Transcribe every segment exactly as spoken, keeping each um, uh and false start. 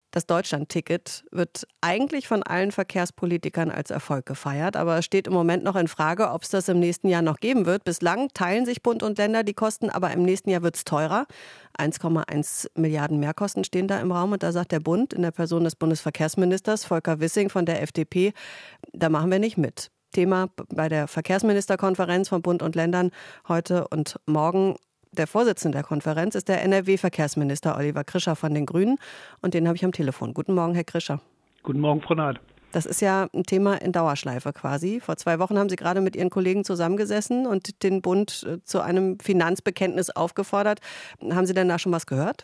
Das Deutschland-Ticket wird eigentlich von allen Verkehrspolitikern als Erfolg gefeiert, aber es steht im Moment noch in Frage, ob es das im nächsten Jahr noch geben wird. Bislang teilen sich Bund und Länder die Kosten, aber im nächsten Jahr wird es teurer. eins Komma eins Milliarden Mehrkosten stehen da im Raum und da sagt der Bund in der Person des Bundesverkehrsministers Volker Wissing von der F D P, da machen wir nicht mit. Thema bei der Verkehrsministerkonferenz von Bund und Ländern heute und morgen. Der Vorsitzende der Konferenz ist der N R W-Verkehrsminister Oliver Krischer von den Grünen und den habe ich am Telefon. Guten Morgen, Herr Krischer. Guten Morgen, Frau Naht. Das ist ja ein Thema in Dauerschleife quasi. Vor zwei Wochen haben Sie gerade mit Ihren Kollegen zusammengesessen und den Bund zu einem Finanzbekenntnis aufgefordert. Haben Sie denn da schon was gehört?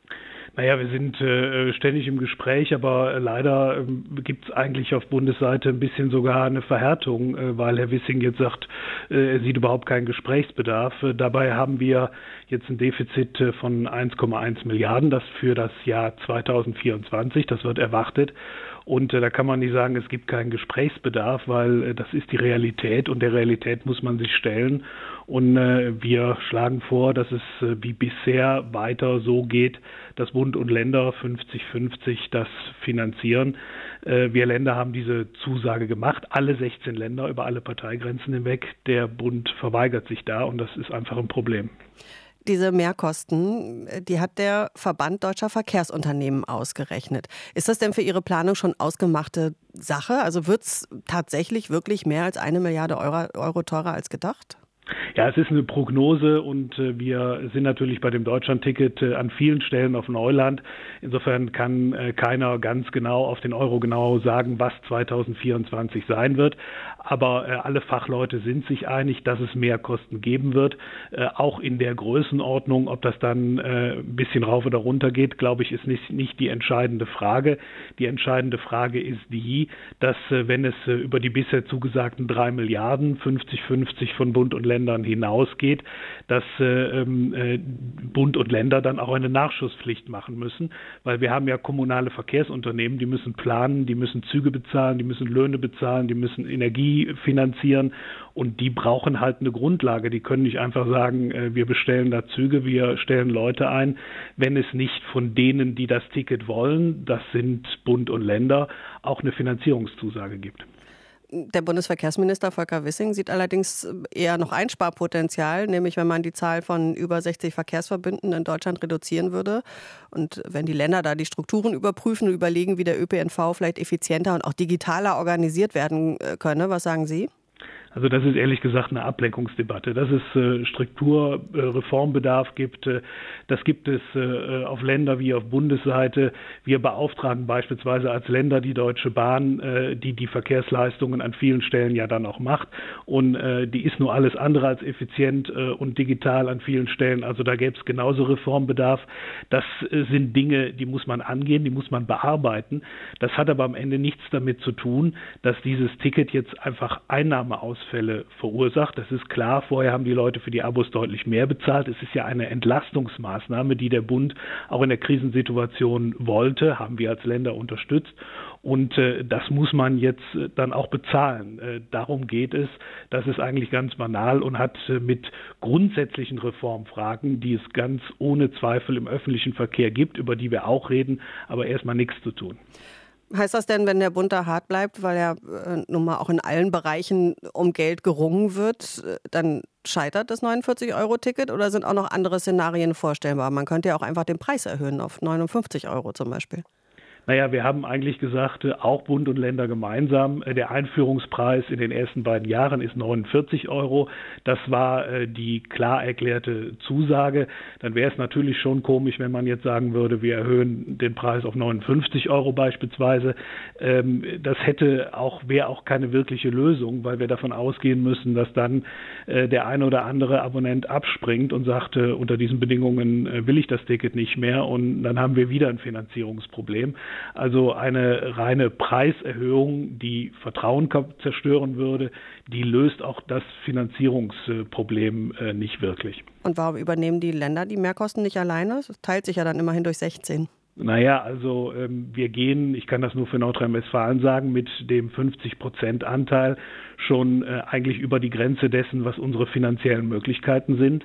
Naja, wir sind äh, ständig im Gespräch, aber leider äh, gibt es eigentlich auf Bundesseite ein bisschen sogar eine Verhärtung, äh, weil Herr Wissing jetzt sagt, äh, er sieht überhaupt keinen Gesprächsbedarf. Äh, dabei haben wir jetzt ein Defizit äh, von eins Komma eins Milliarden, das für das Jahr zweitausendvierundzwanzig, das wird erwartet. Und äh, da kann man nicht sagen, es gibt keinen Gesprächsbedarf, weil äh, das ist die Realität und der Realität muss man sich stellen. Und äh, wir schlagen vor, dass es äh, wie bisher weiter so geht, dass Bund und Länder fünfzig fünfzig das finanzieren. Äh, wir Länder haben diese Zusage gemacht, alle sechzehn Länder über alle Parteigrenzen hinweg. Der Bund verweigert sich da und das ist einfach ein Problem. Diese Mehrkosten, die hat der Verband Deutscher Verkehrsunternehmen ausgerechnet. Ist das denn für Ihre Planung schon ausgemachte Sache? Also wird es tatsächlich wirklich mehr als eine Milliarde Euro, Euro teurer als gedacht? Ja, es ist eine Prognose und äh, wir sind natürlich bei dem Deutschland-Ticket äh, an vielen Stellen auf Neuland. Insofern kann äh, keiner ganz genau auf den Euro genau sagen, was zweitausendvierundzwanzig sein wird. Aber äh, alle Fachleute sind sich einig, dass es mehr Kosten geben wird. Äh, auch in der Größenordnung, ob das dann äh, ein bisschen rauf oder runter geht, glaube ich, ist nicht, nicht die entscheidende Frage. Die entscheidende Frage ist die, dass äh, wenn es äh, über die bisher zugesagten drei Milliarden, fünfzig fünfzig von Bund und Ländern hinausgeht, dass äh, äh, Bund und Länder dann auch eine Nachschusspflicht machen müssen, weil wir haben ja kommunale Verkehrsunternehmen, die müssen planen, die müssen Züge bezahlen, die müssen Löhne bezahlen, die müssen Energie finanzieren und die brauchen halt eine Grundlage. Die können nicht einfach sagen, äh, wir bestellen da Züge, wir stellen Leute ein, wenn es nicht von denen, die das Ticket wollen, das sind Bund und Länder, auch eine Finanzierungszusage gibt. Der Bundesverkehrsminister Volker Wissing sieht allerdings eher noch Einsparpotenzial, nämlich wenn man die Zahl von über sechzig Verkehrsverbünden in Deutschland reduzieren würde und wenn die Länder da die Strukturen überprüfen und überlegen, wie der Ö P N V vielleicht effizienter und auch digitaler organisiert werden könne. Was sagen Sie? Also das ist ehrlich gesagt eine Ablenkungsdebatte. Dass es äh, Strukturreformbedarf äh, gibt, äh, das gibt es äh, auf Länder- wie auf Bundesseite. Wir beauftragen beispielsweise als Länder die Deutsche Bahn, äh, die die Verkehrsleistungen an vielen Stellen ja dann auch macht. Und äh, die ist nur alles andere als effizient äh, und digital an vielen Stellen. Also da gäbe es genauso Reformbedarf. Das äh, sind Dinge, die muss man angehen, die muss man bearbeiten. Das hat aber am Ende nichts damit zu tun, dass dieses Ticket jetzt einfach Einnahmeausfälle verursacht. Das ist klar, vorher haben die Leute für die Abos deutlich mehr bezahlt. Es ist ja eine Entlastungsmaßnahme, die der Bund auch in der Krisensituation wollte, haben wir als Länder unterstützt. Und äh, das muss man jetzt äh, dann auch bezahlen. Äh, darum geht es. Das ist eigentlich ganz banal und hat äh, mit grundsätzlichen Reformfragen, die es ganz ohne Zweifel im öffentlichen Verkehr gibt, über die wir auch reden, aber erstmal nichts zu tun. Heißt das denn, wenn der Bund da hart bleibt, weil ja äh, nun mal auch in allen Bereichen um Geld gerungen wird, äh, dann scheitert das neunundvierzig Euro Ticket oder sind auch noch andere Szenarien vorstellbar? Man könnte ja auch einfach den Preis erhöhen auf neunundfünfzig Euro zum Beispiel. Naja, wir haben eigentlich gesagt, auch Bund und Länder gemeinsam, der Einführungspreis in den ersten beiden Jahren ist neunundvierzig Euro. Das war die klar erklärte Zusage. Dann wäre es natürlich schon komisch, wenn man jetzt sagen würde, wir erhöhen den Preis auf neunundfünfzig Euro beispielsweise. Das hätte auch, wäre auch keine wirkliche Lösung, weil wir davon ausgehen müssen, dass dann der eine oder andere Abonnent abspringt und sagt, unter diesen Bedingungen will ich das Ticket nicht mehr und dann haben wir wieder ein Finanzierungsproblem. Also eine reine Preiserhöhung, die Vertrauen zerstören würde, die löst auch das Finanzierungsproblem nicht wirklich. Und warum übernehmen die Länder die Mehrkosten nicht alleine? Das teilt sich ja dann immerhin durch sechzehn. Naja, also ähm, wir gehen, ich kann das nur für Nordrhein-Westfalen sagen, mit dem fünfzig Prozent Anteil schon äh, eigentlich über die Grenze dessen, was unsere finanziellen Möglichkeiten sind.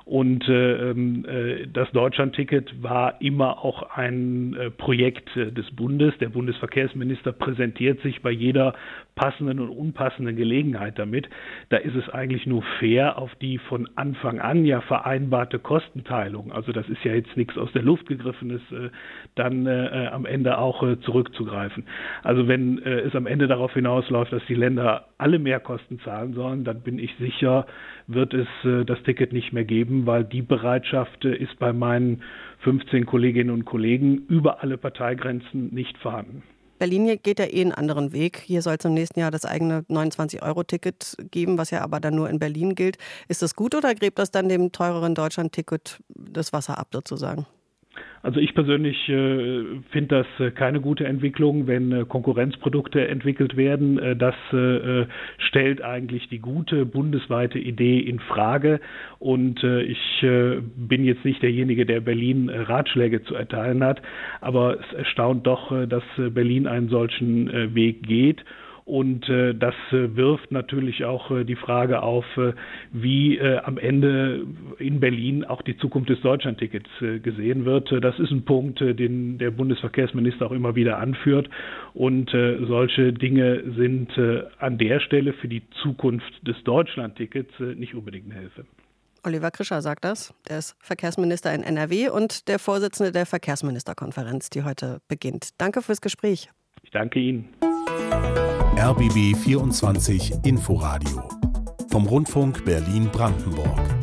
Und äh, das Deutschlandticket war immer auch ein äh, Projekt äh, des Bundes. Der Bundesverkehrsminister präsentiert sich bei jeder passenden und unpassenden Gelegenheit damit. Da ist es eigentlich nur fair, auf die von Anfang an ja vereinbarte Kostenteilung, also das ist ja jetzt nichts aus der Luft gegriffenes, äh, dann äh, am Ende auch äh, zurückzugreifen. Also wenn äh, es am Ende darauf hinausläuft, dass die Länder alle Mehrkosten zahlen sollen, dann bin ich sicher, wird es äh, das Ticket nicht mehr geben, weil die Bereitschaft äh, ist bei meinen fünfzehn Kolleginnen und Kollegen über alle Parteigrenzen nicht vorhanden. Berlin geht ja eh einen anderen Weg. Hier soll es im nächsten Jahr das eigene neunundzwanzig-Euro-Ticket geben, was ja aber dann nur in Berlin gilt. Ist das gut oder gräbt das dann dem teureren Deutschland-Ticket das Wasser ab sozusagen? Also ich persönlich äh, finde das äh, keine gute Entwicklung, wenn äh, Konkurrenzprodukte entwickelt werden. Äh, das äh, stellt eigentlich die gute bundesweite Idee in Frage. Und äh, ich äh, bin jetzt nicht derjenige, der Berlin äh, Ratschläge zu erteilen hat, aber es erstaunt doch, äh, dass äh, Berlin einen solchen äh, Weg geht. Und äh, das äh, wirft natürlich auch äh, die Frage auf, äh, wie äh, am Ende in Berlin auch die Zukunft des Deutschlandtickets äh, gesehen wird. Das ist ein Punkt, äh, den der Bundesverkehrsminister auch immer wieder anführt. Und äh, solche Dinge sind äh, an der Stelle für die Zukunft des Deutschlandtickets äh, nicht unbedingt eine Hilfe. Oliver Krischer sagt das. Der ist Verkehrsminister in N R W und der Vorsitzende der Verkehrsministerkonferenz, die heute beginnt. Danke fürs Gespräch. Ich danke Ihnen. R B B vierundzwanzig Inforadio vom Rundfunk Berlin-Brandenburg.